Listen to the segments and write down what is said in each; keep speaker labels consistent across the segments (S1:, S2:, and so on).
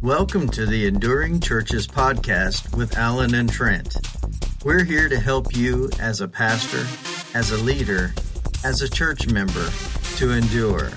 S1: Welcome to the Enduring Churches podcast with Alan and Trent. We're here to help you as a pastor, as a leader, as a church member to endure.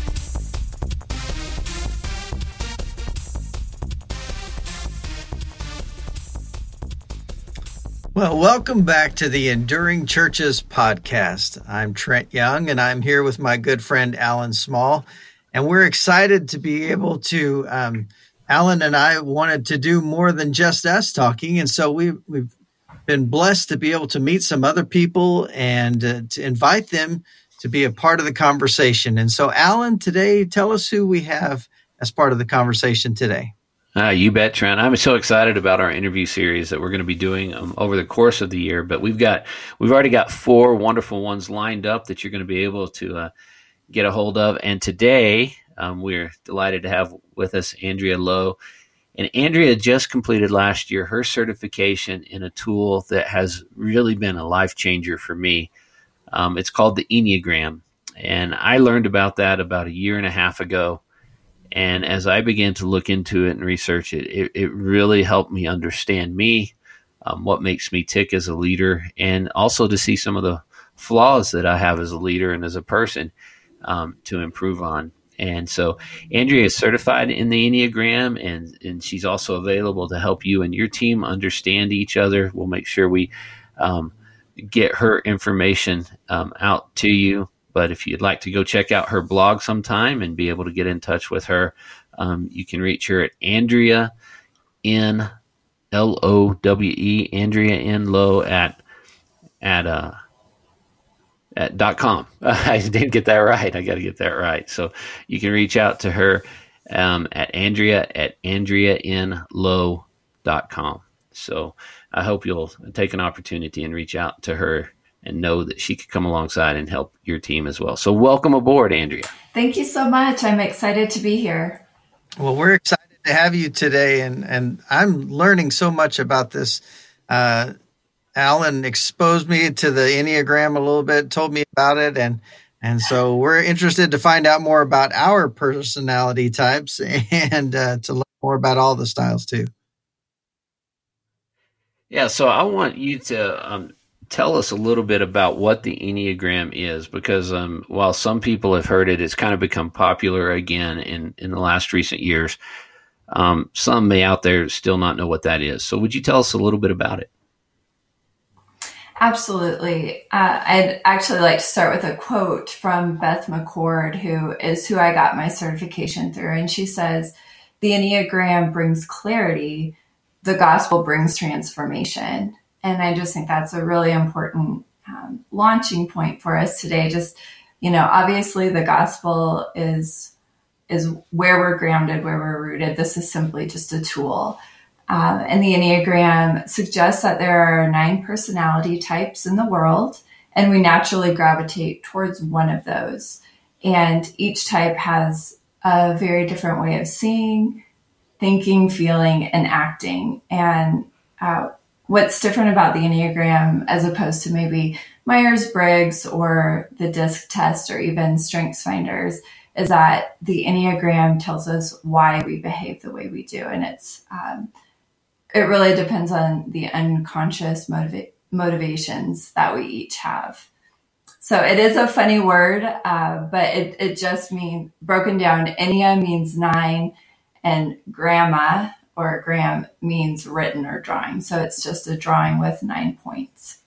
S1: Well, welcome back to the Enduring Churches podcast. I'm Trent Young, and I'm here with my good friend Alan Small, and we're excited to be able to Alan and I wanted to do more than just us talking, and so we've been blessed to be able to meet some other people and to invite them to be a part of the conversation. And so, Alan, today, tell us who we have as part of the conversation today.
S2: You bet, Trent. I'm so excited about our interview series that we're going to be doing over the course of the year. But we've already got 4 wonderful ones lined up that you're going to be able to get a hold of. And today, we're delighted to have with us Andrea Lowe. And Andrea just completed last year her certification in a tool that has really been a life changer for me. It's called the Enneagram. And I learned about that about a year and a half ago. And as I began to look into it and research it, it really helped me understand me, what makes me tick as a leader, and also to see some of the flaws that I have as a leader and as a person to improve on. And so Andrea is certified in the Enneagram, and she's also available to help you and your team understand each other. We'll make sure we get her information out to you. But if you'd like to go check out her blog sometime and be able to get in touch with her, you can reach her at Andrea N Lowe, Andrea N Lowe at .com. I didn't get that right. I got to get that right. So you can reach out to her at AndreaNLowe.com. So I hope you'll take an opportunity and reach out to her and know that she could come alongside and help your team as well. So welcome aboard, Andrea.
S3: Thank you so much. I'm excited to be here.
S1: Well, we're excited to have you today, and I'm learning so much about this. Alan exposed me to the Enneagram a little bit, told me about it, and so we're interested to find out more about our personality types and to learn more about all the styles too.
S2: Yeah, so I want you to tell us a little bit about what the Enneagram is, because while some people have heard it, it's kind of become popular again in the last recent years. Some may out there still not know what that is. So would you tell us a little bit about it?
S3: Absolutely. I'd actually like to start with a quote from Beth McCord, who I got my certification through. And she says, "The Enneagram brings clarity. The gospel brings transformation." And I just think that's a really important launching point for us today. Just, obviously the gospel is where we're grounded, where we're rooted. This is simply just a tool. And the Enneagram suggests that there are 9 personality types in the world, and we naturally gravitate towards one of those. And each type has a very different way of seeing, thinking, feeling, and acting. And what's different about the Enneagram, as opposed to maybe Myers-Briggs or the DISC test or even StrengthsFinders, is that the Enneagram tells us why we behave the way we do. And it really depends on the unconscious motivations that we each have. So it is a funny word, but it just means, broken down, Ennea means 9, and gramma or gram means written or drawing. So it's just a drawing with 9 points.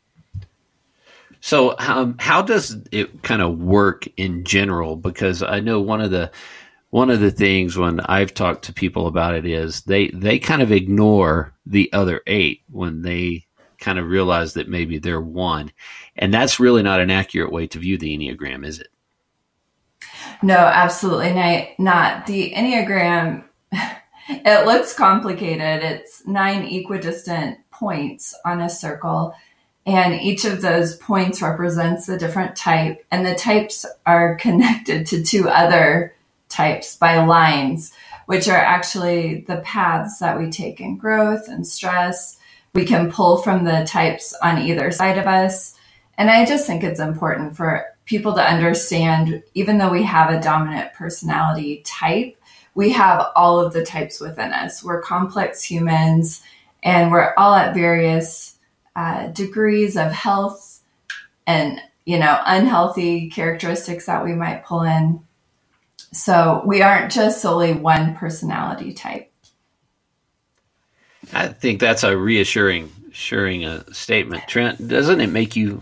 S2: So how does it kind of work in general? Because I know one of the things when I've talked to people about it is they kind of ignore the other 8 when they kind of realize that maybe they're 1. And that's really not an accurate way to view the Enneagram, is it?
S3: No, absolutely not. The Enneagram, it looks complicated. It's 9 equidistant points on a circle, and each of those points represents a different type, and the types are connected to 2 other types by lines, which are actually the paths that we take in growth and stress. We can pull from the types on either side of us. And I just think it's important for people to understand, even though we have a dominant personality type, we have all of the types within us. We're complex humans, and we're all at various degrees of health and, unhealthy characteristics that we might pull in. So we aren't just solely one personality type.
S2: I think that's a reassuring statement, Trent. Doesn't it make you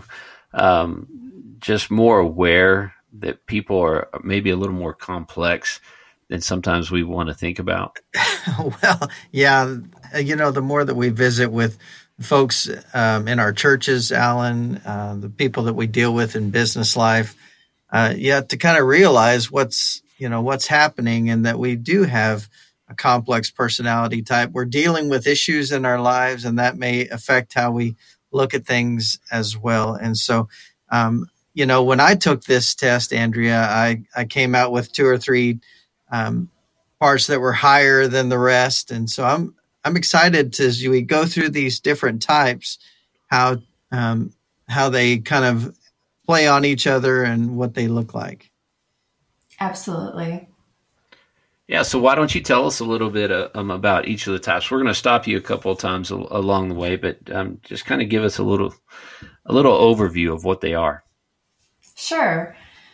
S2: just more aware that people are maybe a little more complex than sometimes we want to think about?
S1: Well, yeah, the more that we visit with folks in our churches, Alan, the people that we deal with in business life, to kind of realize what's happening, and that we do have a complex personality type. We're dealing with issues in our lives, and that may affect how we look at things as well. And so, when I took this test, Andrea, I came out with 2 or 3 parts that were higher than the rest. And so I'm excited as we go through these different types, how they kind of play on each other and what they look like.
S3: Absolutely.
S2: Yeah, so why don't you tell us a little bit about each of the types? We're going to stop you a couple of times along the way, but just kind of give us a little overview of what they are.
S3: Sure.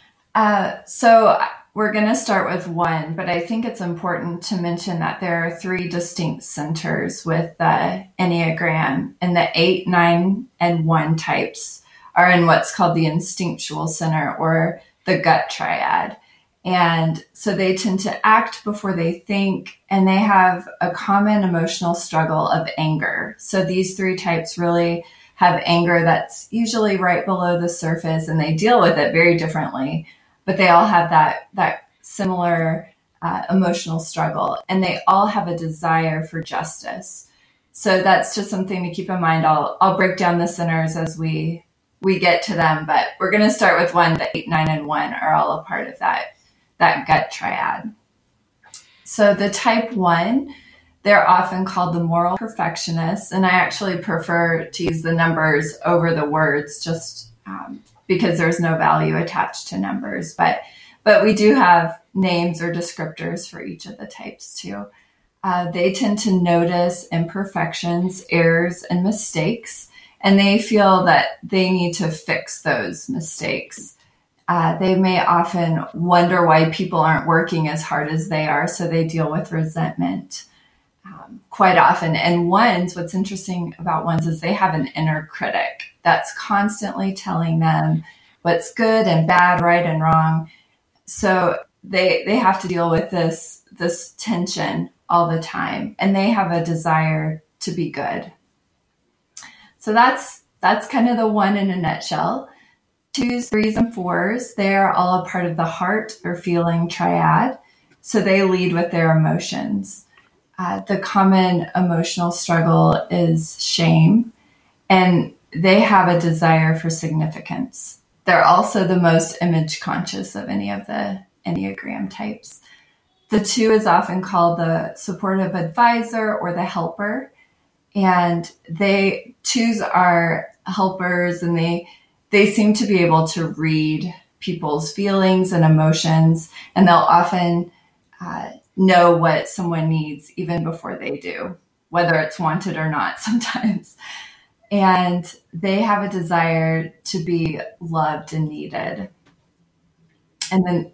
S3: So we're going to start with 1, but I think it's important to mention that there are 3 distinct centers with the Enneagram, and the 8, 9, and 1 types are in what's called the instinctual center, or the gut triad. And so they tend to act before they think, and they have a common emotional struggle of anger. So these 3 types really have anger that's usually right below the surface, and they deal with it very differently, but they all have that similar emotional struggle, and they all have a desire for justice. So that's just something to keep in mind. I'll break down the centers as we get to them, but we're going to start with 1. The 8, 9, and 1 are all a part of that gut triad. So the type 1, they're often called the moral perfectionists, and I actually prefer to use the numbers over the words, just because there's no value attached to numbers. But we do have names or descriptors for each of the types too. They tend to notice imperfections, errors, and mistakes, and they feel that they need to fix those mistakes. They may often wonder why people aren't working as hard as they are, so they deal with resentment quite often. And what's interesting about 1s is they have an inner critic that's constantly telling them what's good and bad, right and wrong. So they have to deal with this tension all the time, and they have a desire to be good. So that's kind of the 1 in a nutshell. 2s, 3s, and 4s, they're all a part of the heart or feeling triad. So they lead with their emotions. The common emotional struggle is shame, and they have a desire for significance. They're also the most image conscious of any of the Enneagram types. The 2 is often called the supportive advisor or the helper, and 2s are helpers, and they seem to be able to read people's feelings and emotions, and they'll often know what someone needs even before they do, whether it's wanted or not sometimes. And they have a desire to be loved and needed. And then,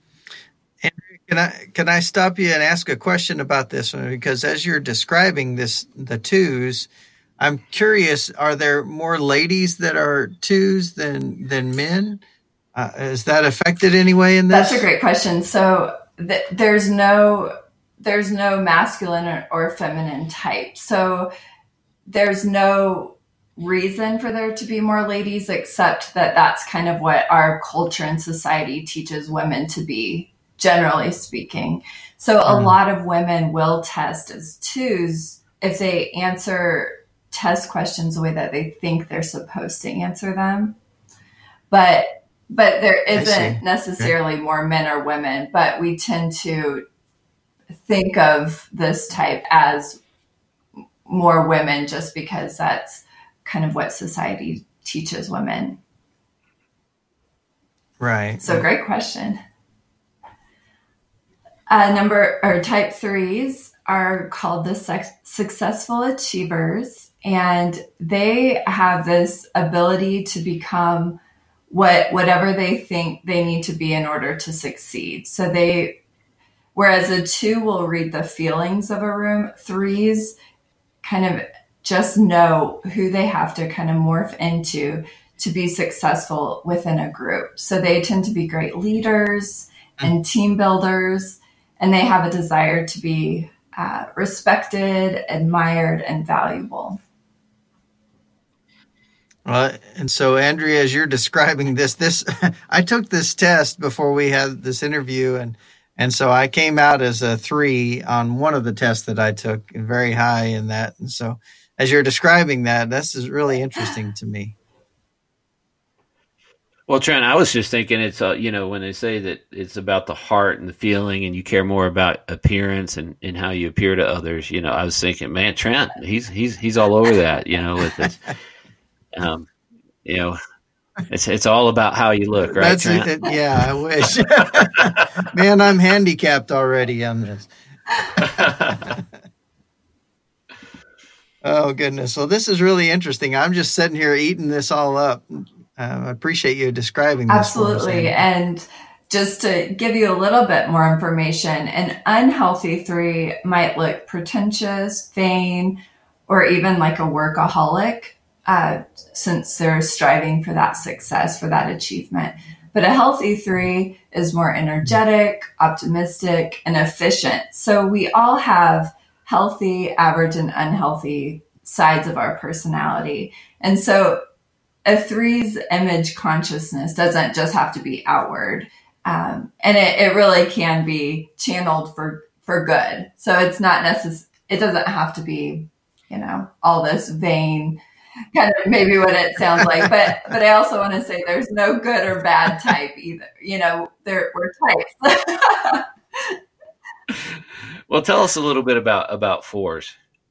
S1: Andrew, can I stop you and ask a question about this one? Because as you're describing the 2s, I'm curious, are there more ladies that are 2s than men? Is that affected anyway in this?
S3: That's a great question. So there's no masculine or feminine type. So there's no reason for there to be more ladies, except that that's kind of what our culture and society teaches women to be, generally speaking. So a lot of women will test as 2s if they answer test questions the way that they think they're supposed to answer them. But there isn't necessarily more men or women, but we tend to think of this type as more women just because that's kind of what society teaches women.
S1: Right.
S3: So great question. Type threes are called the successful achievers, and they have this ability to become whatever they think they need to be in order to succeed. So whereas a two will read the feelings of a room, threes kind of just know who they have to kind of morph into to be successful within a group. So they tend to be great leaders and team builders, and they have a desire to be respected, admired, and valuable.
S1: And so, Andrea, as you're describing this, I took this test before we had this interview, and so I came out as a 3 on one of the tests that I took, very high in that. And so, as you're describing that, this is really interesting to me.
S2: Well, Trent, I was just thinking it's when they say that it's about the heart and the feeling, and you care more about appearance and how you appear to others. I was thinking, man, Trent, he's all over that. With this, it's all about how you look, right?
S1: That's
S2: Trent?
S1: it. Yeah, I wish. Man, I'm handicapped already on this. Oh goodness! Well, this is really interesting. I'm just sitting here eating this all up. I appreciate you describing this.
S3: Absolutely. And just to give you a little bit more information, an unhealthy 3 might look pretentious, vain, or even like a workaholic, since they're striving for that success, for that achievement. But a healthy 3 is more energetic, optimistic, and efficient. So we all have healthy, average, and unhealthy sides of our personality. And so a 3's image consciousness doesn't just have to be outward. And it really can be channeled for good. So it's not it doesn't have to be, all this vain, kind of maybe what it sounds like. But I also want to say there's no good or bad type either. We're types.
S2: Well, tell us a little bit about 4s.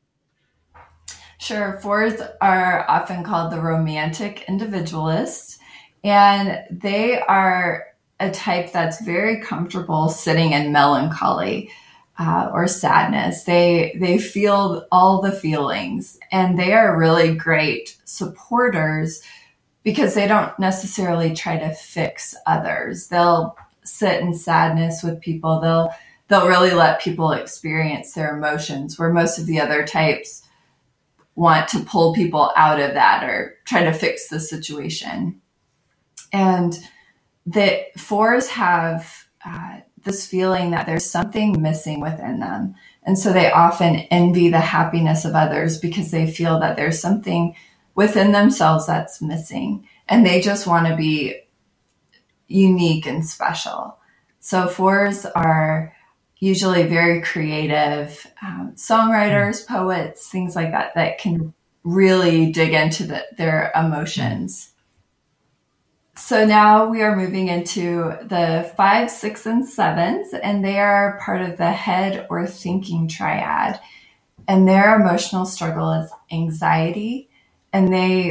S3: Sure. 4s are often called the romantic individualist, and they are a type that's very comfortable sitting in melancholy or sadness. They feel all the feelings, and they are really great supporters because they don't necessarily try to fix others. They'll sit in sadness with people. They'll really let people experience their emotions, where most of the other types want to pull people out of that or try to fix the situation. And the 4s have this feeling that there's something missing within them. And so they often envy the happiness of others because they feel that there's something within themselves that's missing. And they just want to be unique and special. So 4s are usually very creative songwriters, poets, things like that can really dig into their emotions. So now we are moving into the 5, 6, and 7s, and they are part of the head or thinking triad. And their emotional struggle is anxiety, and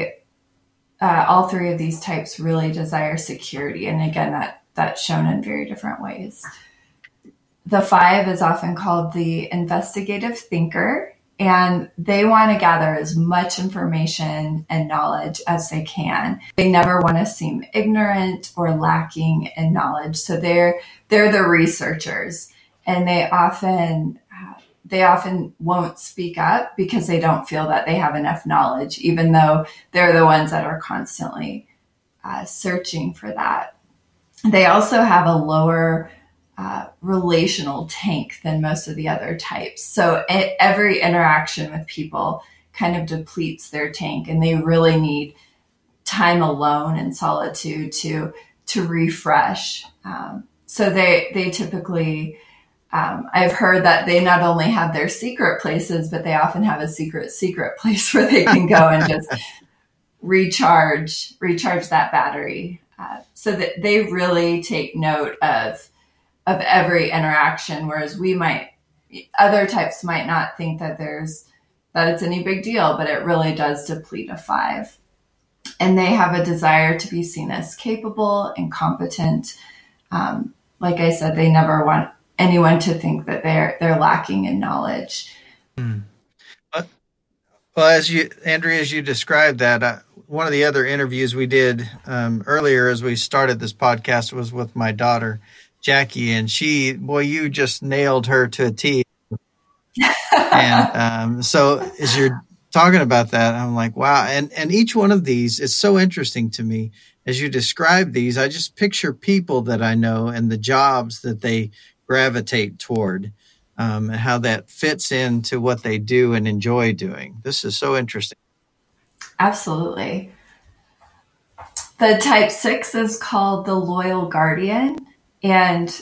S3: all 3 of these types really desire security. And again, that's shown in very different ways. The 5 is often called the investigative thinker, and they want to gather as much information and knowledge as they can. They never want to seem ignorant or lacking in knowledge. So they're the researchers, and they often won't speak up because they don't feel that they have enough knowledge, even though they're the ones that are constantly searching for that. They also have a lower relational tank than most of the other types. So every interaction with people kind of depletes their tank, and they really need time alone and solitude to refresh. So they typically, I've heard that they not only have their secret places, but they often have a secret place where they can go and just recharge that battery. So that they really take note of every interaction, whereas other types might not think that it's any big deal, but it really does deplete a 5. And they have a desire to be seen as capable and competent. Like I said, they never want anyone to think that they're lacking in knowledge.
S1: Hmm. Well, Andrea, as you described that, one of the other interviews we did earlier as we started this podcast was with my daughter, Jackie, and you just nailed her to a T. And so as you're talking about that, I'm like, wow. And each one of these is so interesting to me. As you describe these, I just picture people that I know and the jobs that they gravitate toward, and how that fits into what they do and enjoy doing. This is so interesting.
S3: Absolutely. The type 6 is called the loyal guardian, and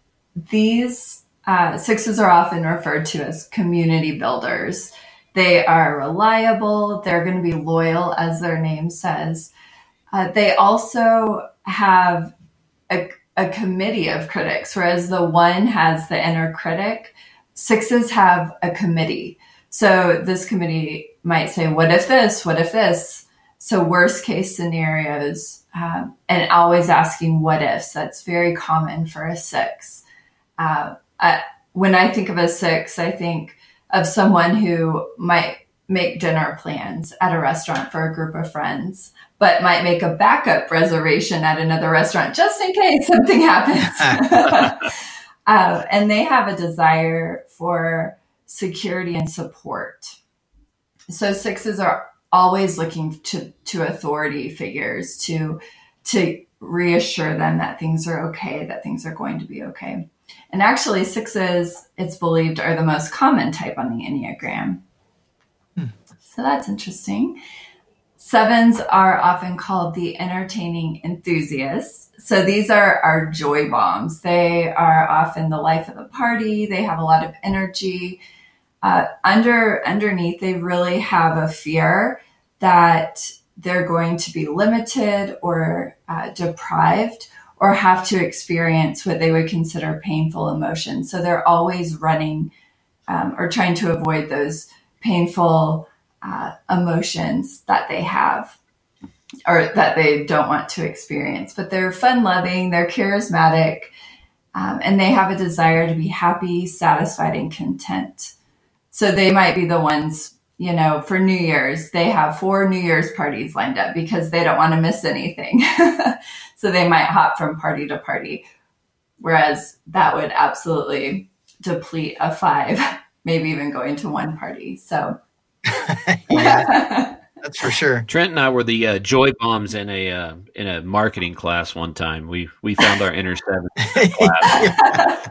S3: these sixes are often referred to as community builders. They are reliable. They're going to be loyal, as their name says. They also have a committee of critics, whereas the one has the inner critic. Sixes have a committee. So this committee might say, what if this? What if this? So worst case scenarios, and always asking what ifs. That's very common for a six. When I think of a six, I think of someone who might make dinner plans at a restaurant for a group of friends, but might make a backup reservation at another restaurant just in case something happens. And they have a desire for security and support. So sixes are always looking to authority figures to reassure them that things are okay, that things are going to be okay. And actually, sixes, it's believed, are the most common type on the Enneagram. So that's interesting. Sevens are often called the entertaining enthusiasts. So these are our joy bombs. They are often the life of the party. They have a lot of energy. Underneath, they really have a fear that they're going to be limited or deprived, or have to experience what they would consider painful emotions. So they're always running or trying to avoid those painful emotions that they have or that they don't want to experience. But they're fun-loving, they're charismatic, and they have a desire to be happy, satisfied, and content. So they might be the ones, for New Year's, they have 4 New Year's parties lined up because they don't want to miss anything. So they might hop from party to party, whereas that would absolutely deplete a 5, maybe even going to one party. So
S1: yeah, that's for sure.
S2: Trent and I were the joy bombs in a marketing class one time. We found our inner seven class.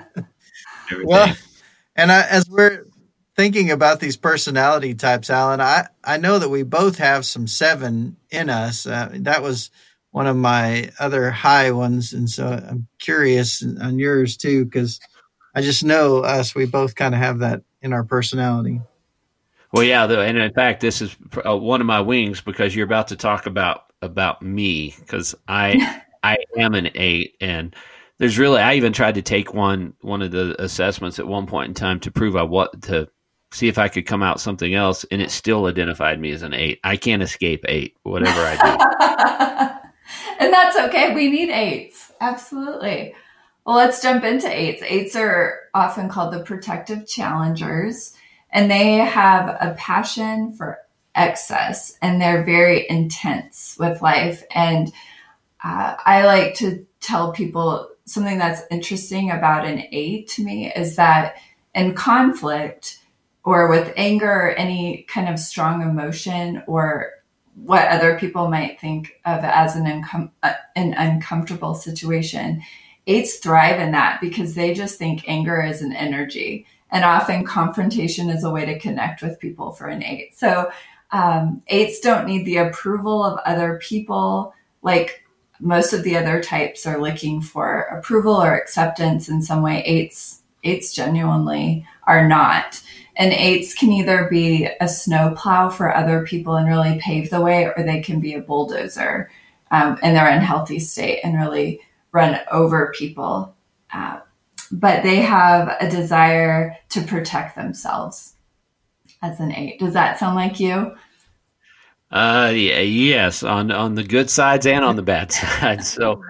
S1: Well, and as we're thinking about these personality types, Alan, I know that we both have some 7 in us. That was one of my other high ones, and so I'm curious on yours too, because I just know us. We both kind of have that in our personality.
S2: Well, yeah, and in fact, this is one of my wings because you're about to talk about me, because I am an 8, and there's really, I even tried to take one of the assessments at one point in time to prove to see if I could come out something else, and it still identified me as an 8. I can't escape 8, whatever I do.
S3: And that's okay. We need 8s. Absolutely. Well, let's jump into 8s. 8s are often called the protective challengers, and they have a passion for excess, and they're very intense with life. And I like to tell people something that's interesting about an 8 to me is that in conflict or with anger or any kind of strong emotion or what other people might think of as an uncomfortable situation, 8s thrive in that because they just think anger is an energy. And often confrontation is a way to connect with people for an 8. So 8s don't need the approval of other people. Like most of the other types are looking for approval or acceptance in some way. 8s genuinely are not. And 8s can either be a snowplow for other people and really pave the way, or they can be a bulldozer in their unhealthy state and really run over people. But they have a desire to protect themselves as an 8. Does that sound like you?
S2: Yeah, yes, on the good sides and on the bad sides. So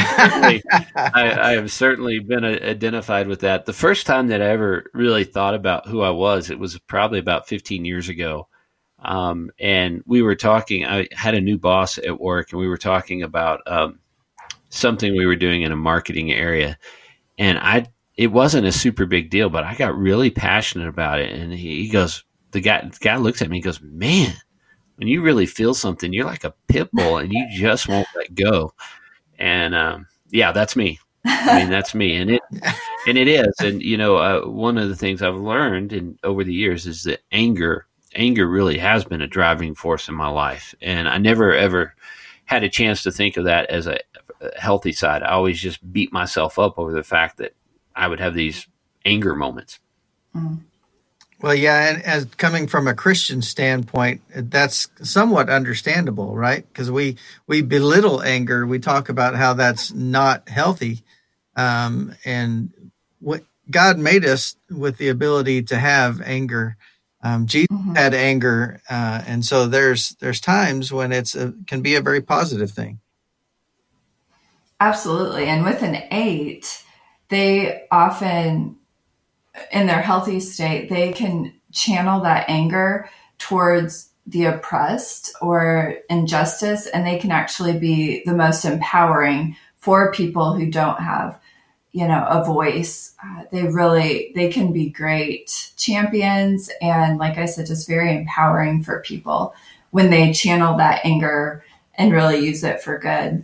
S2: I have certainly been identified with that. The first time that I ever really thought about who I was, it was probably about 15 years ago. And we were talking, I had a new boss at work, and we were talking about something we were doing in a marketing area. And it wasn't a super big deal, but I got really passionate about it. And he goes, the guy looks at me and goes, man, when you really feel something, you're like a pit bull and you just won't let go. And yeah, that's me. I mean, that's me, and it is. And one of the things I've learned over the years is that anger really has been a driving force in my life, and I never ever had a chance to think of that as a healthy side. I always just beat myself up over the fact that I would have these anger moments.
S3: Mm.
S1: Well, yeah, and as coming from a Christian standpoint, that's somewhat understandable, right? Because we belittle anger. We talk about how that's not healthy, and what God made us with the ability to have anger. Jesus had anger, and so there's times when can be a very positive thing.
S3: Absolutely, and with an 8, they often, in their healthy state, they can channel that anger towards the oppressed or injustice, and they can actually be the most empowering for people who don't have, a voice. They can be great champions, and like I said, just very empowering for people when they channel that anger and really use it for good.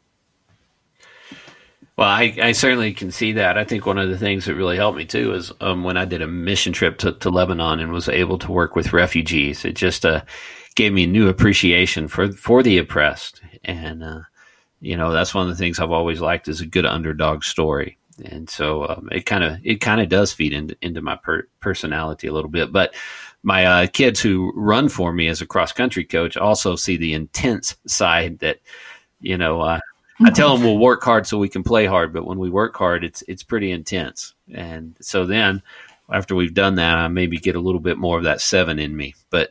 S2: Well, I certainly can see that. I think one of the things that really helped me too is when I did a mission trip to Lebanon and was able to work with refugees. It just gave me a new appreciation for the oppressed, and that's one of the things I've always liked is a good underdog story. And so it kind of does feed into my personality a little bit. But my kids who run for me as a cross country coach also see the intense side that I tell them we'll work hard so we can play hard, but when we work hard, it's pretty intense. And so then after we've done that, I maybe get a little bit more of that 7 in me. But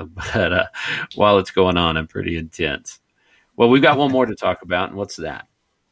S2: while it's going on, I'm pretty intense. Well, we've got one more to talk about, and what's that?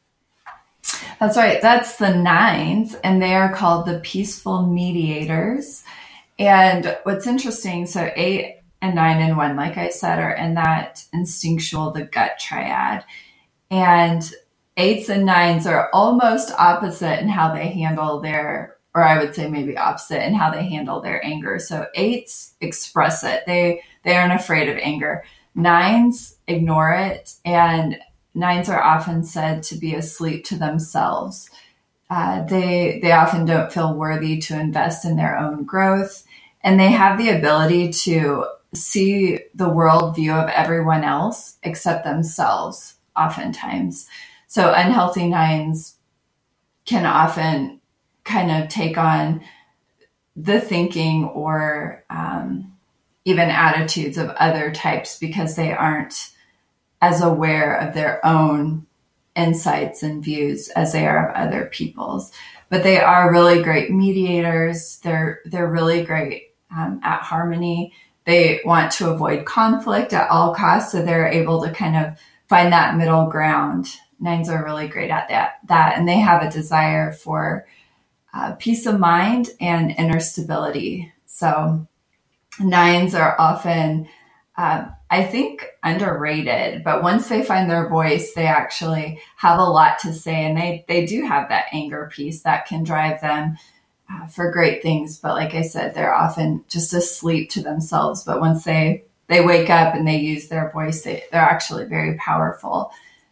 S3: That's right. That's the 9s, and they are called the peaceful mediators. And what's interesting, so 8 and 9 and 1, like I said, are in that instinctual, the gut triad. And 8s and 9s are almost opposite in how they handle or I would say maybe opposite in how they handle their anger. So 8s express it. They aren't afraid of anger. 9s ignore it, and 9s are often said to be asleep to themselves. They often don't feel worthy to invest in their own growth, and they have the ability to see the worldview of everyone else except themselves oftentimes. So unhealthy 9s can often kind of take on the thinking or even attitudes of other types because they aren't as aware of their own insights and views as they are of other people's. But they are really great mediators. They're really great at harmony. They want to avoid conflict at all costs, so they're able to kind of find that middle ground. 9s are really great at that, and they have a desire for peace of mind and inner stability. So 9s are often, I think, underrated, but once they find their voice, they actually have a lot to say, and they do have that anger piece that can drive them for great things. But like I said, they're often just asleep to themselves. But once they wake up and they use their voice, they're actually very powerful.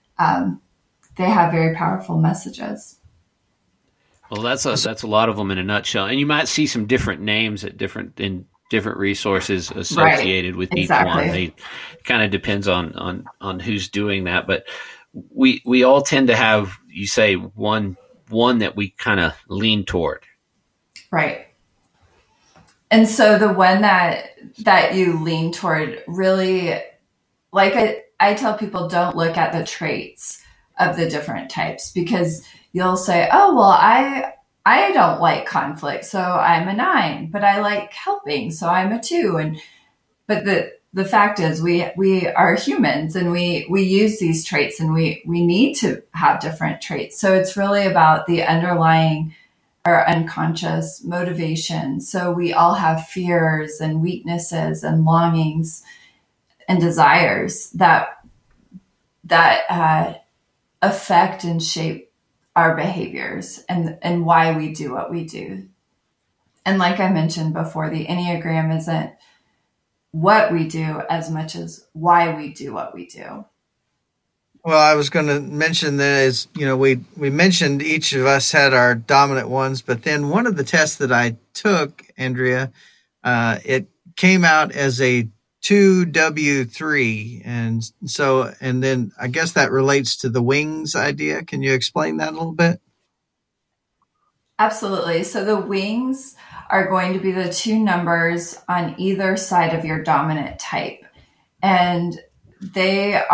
S3: They have very powerful messages.
S2: Well, that's a lot of them in a nutshell. And you might see some different names in different resources associated with each one. They kind of depends on who's doing that. But we all tend to have, you say, one that we kind of lean toward.
S3: Right. And so the one that you lean toward really, like I tell people, don't look at the traits of the different types, because you'll say, oh, well, I don't like conflict, so I'm a 9, but I like helping, so I'm a 2. But the fact is we are humans, and we use these traits, and we need to have different traits. So it's really about the underlying or unconscious motivation. So we all have fears and weaknesses and longings and desires that affect and shape our behaviors and why we do what we do. And like I mentioned before, the Enneagram isn't what we do as much as why we do what we do.
S1: Well, I was going to mention that as we mentioned each of us had our dominant ones, but then one of the tests that I took, Andrea, it came out as a 2W3, and then I guess that relates to the wings idea. Can you explain that a little bit?
S3: Absolutely. So the wings are going to be the two numbers on either side of your dominant type, and they're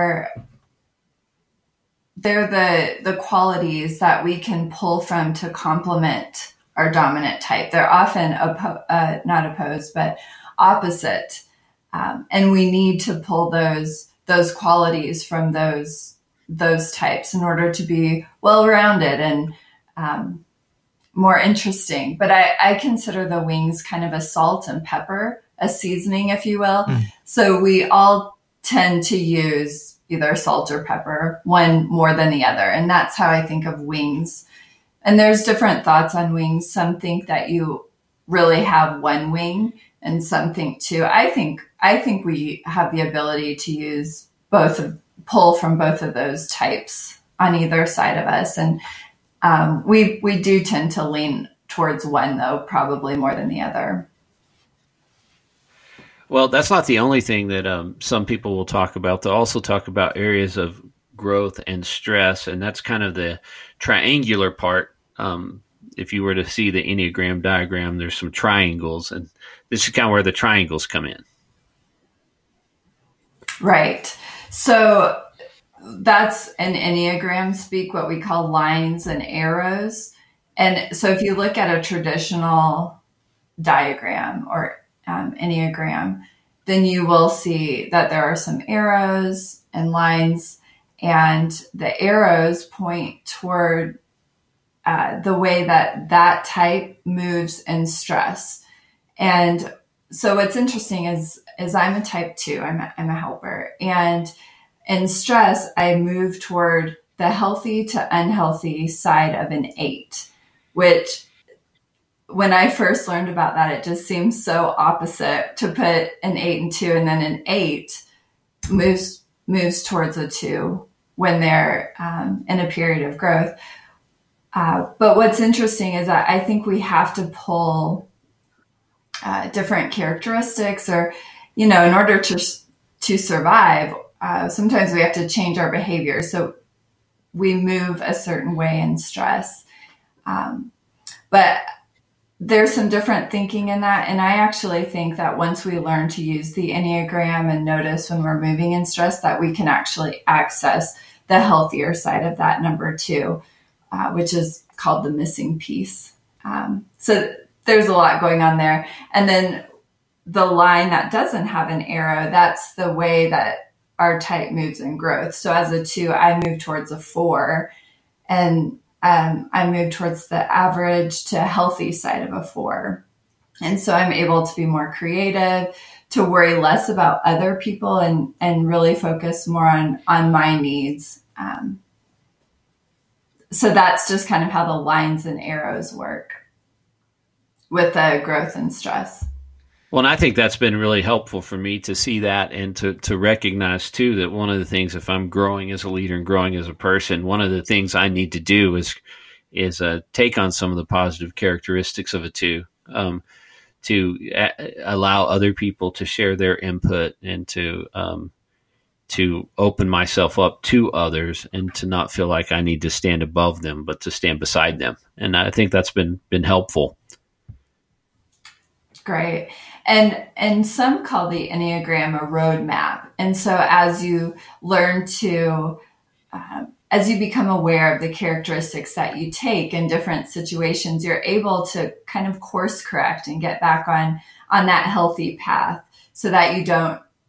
S3: the qualities that we can pull from to complement our dominant type. They're often not opposed, but opposite. And we need to pull those qualities from those types in order to be well-rounded and more interesting. But I consider the wings kind of a salt and pepper, a seasoning, if you will. So we all tend to use either salt or pepper, one more than the other. And that's how I think of wings. And there's different thoughts on wings. Some think that you really have one wing, and some think two. I think we have the ability to use pull from both of those types on either side of us. And we do tend to lean towards one, though, probably more than the other.
S2: Well, that's not the only thing that some people will talk about. They'll also talk about areas of growth and stress, and that's kind of the triangular part. If you were to see the Enneagram diagram, there's some triangles, and this is kind of where the triangles come in.
S3: Right. So that's an Enneagram speak, what we call lines and arrows. And so if you look at a traditional diagram or Enneagram, then you will see that there are some arrows and lines, and the arrows point toward the way that type moves in stress. And so what's interesting is I'm a type 2, I'm a helper. And in stress, I move toward the healthy to unhealthy side of an 8, which when I first learned about that, it just seems so opposite to put an 8 and 2, and then an 8 moves towards a 2 when they're in a period of growth. But what's interesting is that I think we have to pull different characteristics, or, in order to survive, sometimes we have to change our behavior. So we move a certain way in stress. But there's some different thinking in that. And I actually think that once we learn to use the Enneagram and notice when we're moving in stress, that we can actually access the healthier side of that number 2, which is called the missing piece. So there's a lot going on there. And then the line that doesn't have an arrow, that's the way that our type moves in growth. So as a 2, I move towards a 4, and I move towards the average to healthy side of a 4. And so I'm able to be more creative, to worry less about other people, and really focus more on my needs. So that's just kind of how the lines and arrows work with the growth and stress.
S2: Well, and I think that's been really helpful for me to see that, and to recognize too that one of the things, if I'm growing as a leader and growing as a person, one of the things I need to do is take on some of the positive characteristics of a 2, to allow other people to share their input, and to open myself up to others, and to not feel like I need to stand above them, but to stand beside them. And I think that's been helpful.
S3: Great. And some call the Enneagram a roadmap. And so as you learn to, as you become aware of the characteristics that you take in different situations, you're able to kind of course correct and get back on that healthy path, so that you don't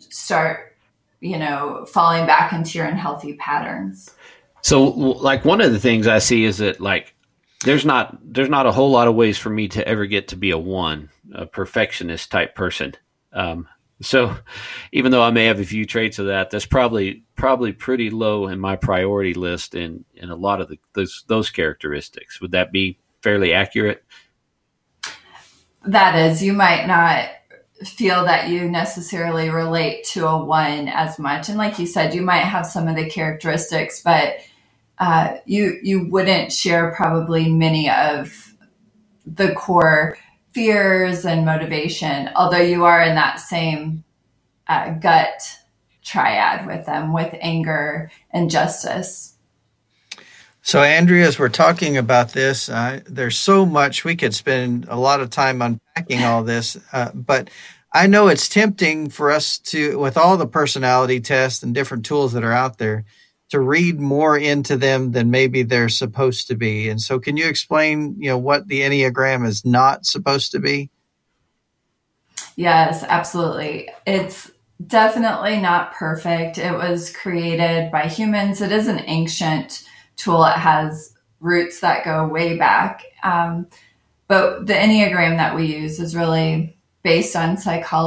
S3: start, falling back into your unhealthy patterns.
S2: So, like, one of the things I see is that, like, there's not a whole lot of ways for me to ever get to be a perfectionist type person. So even though I may have a few traits of that, that's probably pretty low in my priority list in a lot of those characteristics. Would that be fairly accurate?
S3: That is, you might not feel that you necessarily relate to a 1 as much. And like you said, you might have some of the characteristics, but you wouldn't share probably many of the core fears and motivation, although you are in that same gut triad with them, with anger and justice.
S1: So, Andrea, as we're talking about this, there's so much. We could spend a lot of time unpacking all this, but I know it's tempting for us to, with all the personality tests and different tools that are out there, to read more into them than maybe they're supposed to be. And so can you explain, what the Enneagram is not supposed to be?
S3: Yes, absolutely. It's definitely not perfect. It was created by humans. It is an ancient tool. It has roots that go way back. But the Enneagram that we use is really based on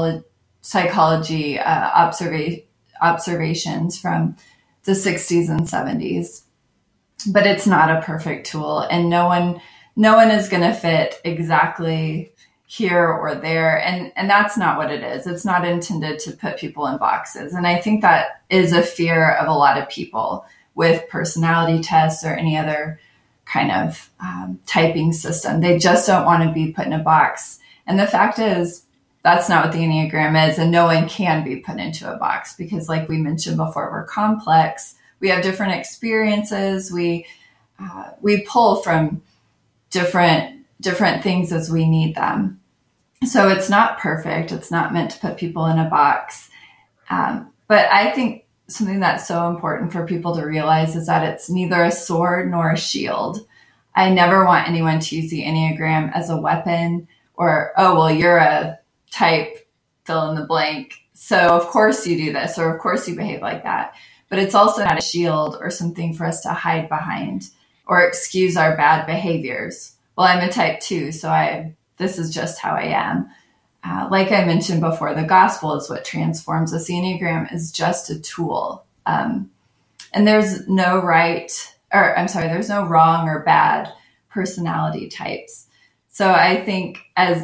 S3: psychology observations from the 60s and 70s. But it's not a perfect tool, and no one is going to fit exactly here or there. And that's not what it is. It's not intended to put people in boxes. And I think that is a fear of a lot of people with personality tests or any other kind of typing system. They just don't want to be put in a box. And the fact is, that's not what the Enneagram is. And no one can be put into a box because, like we mentioned before, we're complex. We have different experiences. We pull from different things as we need them. So it's not perfect. It's not meant to put people in a box. But I think something that's so important for people to realize is that it's neither a sword nor a shield. I never want anyone to use the Enneagram as a weapon or, oh, well, you're a type fill in the blank, so of course you do this, or of course you behave like that. But it's also not a shield or something for us to hide behind or excuse our bad behaviors. Well, I'm a type 2, so this is just how I am. Like I mentioned before, the gospel is what transforms us. The Enneagram is just a tool. And there's no there's no wrong or bad personality types. So I think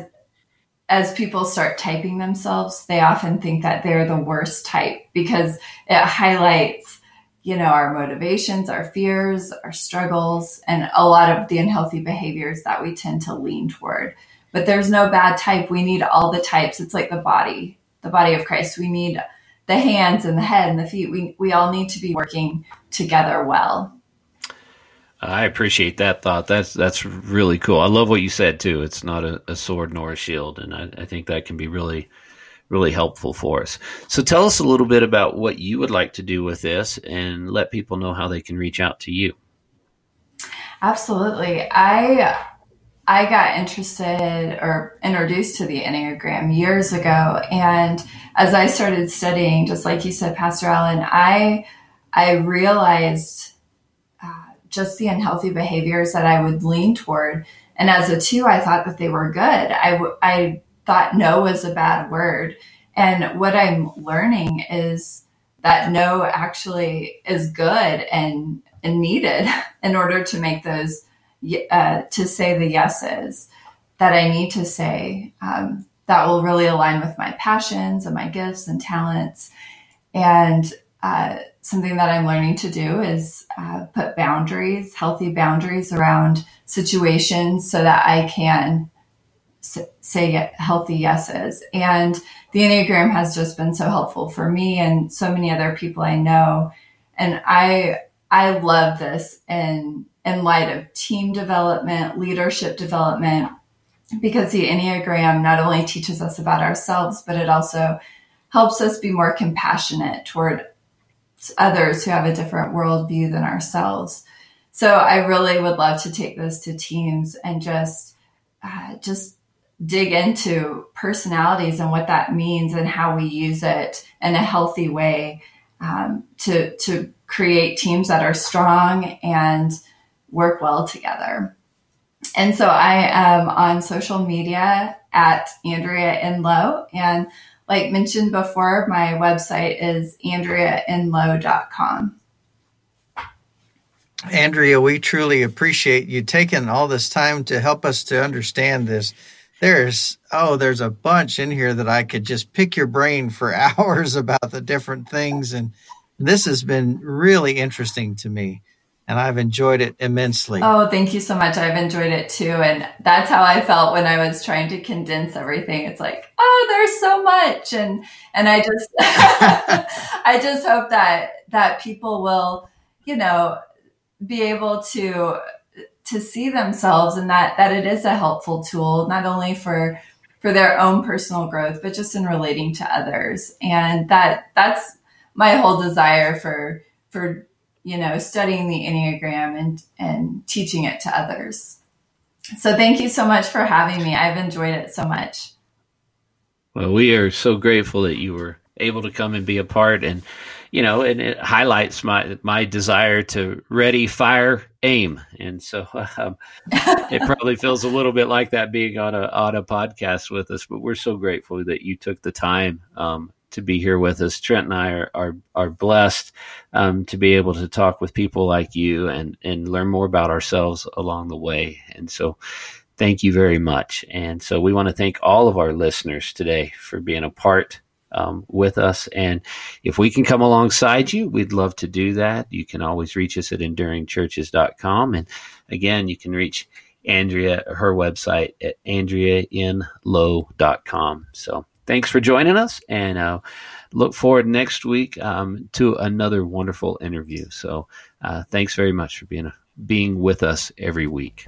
S3: as people start typing themselves, they often think that they're the worst type because it highlights, our motivations, our fears, our struggles, and a lot of the unhealthy behaviors that we tend to lean toward. But there's no bad type. We need all the types. It's like the body of Christ. We need the hands and the head and the feet. We all need to be working together well.
S2: I appreciate that thought. That's really cool. I love what you said too. It's not a sword nor a shield, and I think that can be really, really helpful for us. So tell us a little bit about what you would like to do with this, and let people know how they can reach out to you.
S3: Absolutely. I got interested or introduced to the Enneagram years ago, and as I started studying, just like you said, Pastor Allen, I realized just the unhealthy behaviors that I would lean toward. And as a 2, I thought that they were good. I thought no was a bad word. And what I'm learning is that no actually is good and needed in order to make those, to say the yeses that I need to say, that will really align with my passions and my gifts and talents. And something that I'm learning to do is put boundaries, healthy boundaries around situations so that I can say healthy yeses. And the Enneagram has just been so helpful for me and so many other people I know. And I love this in light of team development, leadership development, because the Enneagram not only teaches us about ourselves, but it also helps us be more compassionate toward others who have a different worldview than ourselves. So I really would love to take this to teams and just dig into personalities and what that means and how we use it in a healthy way to create teams that are strong and work well together. And so I am on social media at Andrea Enlow. And like mentioned before, my website is AndreaEnlow.com.
S1: Andrea, we truly appreciate you taking all this time to help us to understand this. There's a bunch in here that I could just pick your brain for hours about the different things. And this has been really interesting to me, and I've enjoyed it immensely.
S3: Oh, thank you so much. I've enjoyed it too. And that's how I felt when I was trying to condense everything. It's like, oh, there's so much. And I just, I just hope that people will, be able to see themselves and that it is a helpful tool, not only for their own personal growth, but just in relating to others. And that's my whole desire for studying the Enneagram and teaching it to others. So thank you so much for having me. I've enjoyed it so much.
S2: Well, we are so grateful that you were able to come and be a part, and and it highlights my desire to ready, fire, aim. And so it probably feels a little bit like that being on a podcast with us, but we're so grateful that you took the time to be here with us. Trent and I are blessed to be able to talk with people like you and learn more about ourselves along the way. And so thank you very much. And so we want to thank all of our listeners today for being a part with us. And if we can come alongside you, we'd love to do that. You can always reach us at enduringchurches.com. And again, you can reach Andrea, her website at AndreaEnlow.com. So thanks for joining us, and look forward next week to another wonderful interview. So thanks very much for being with us every week.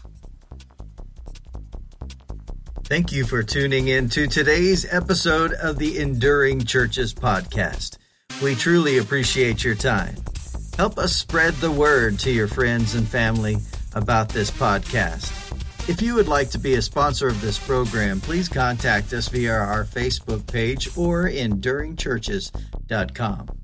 S1: Thank you for tuning in to today's episode of the Enduring Churches podcast. We truly appreciate your time. Help us spread the word to your friends and family about this podcast. If you would like to be a sponsor of this program, please contact us via our Facebook page or enduringchurches.com.